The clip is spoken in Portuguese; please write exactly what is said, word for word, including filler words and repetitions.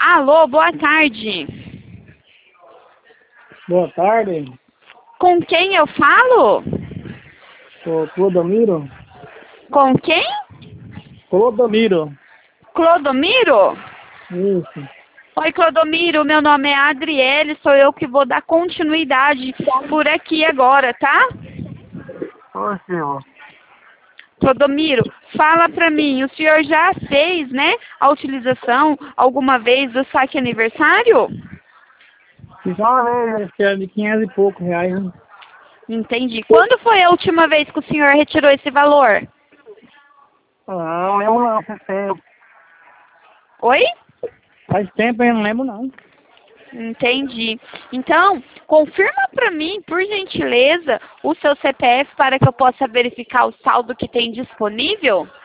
Alô, boa tarde. Boa tarde, Com quem eu falo? sou Clodomiro. Com quem? Clodomiro. Clodomiro? Isso. Oi, Clodomiro, meu nome é Adriele, sou eu que vou dar continuidade por aqui agora, tá? Oi, senhor. Clodomiro, fala pra mim, o senhor já fez, né, a utilização alguma vez do saque aniversário? Fiz uma vez, que é de quinhentos e poucos reais. Hein? Entendi. Quando foi a última vez que o senhor retirou esse valor? Não, lembro não, faz tempo. Oi? Faz tempo, eu não lembro não. Entendi. Então, confirma para mim, por gentileza, o seu C P F para que eu possa verificar o saldo que tem disponível?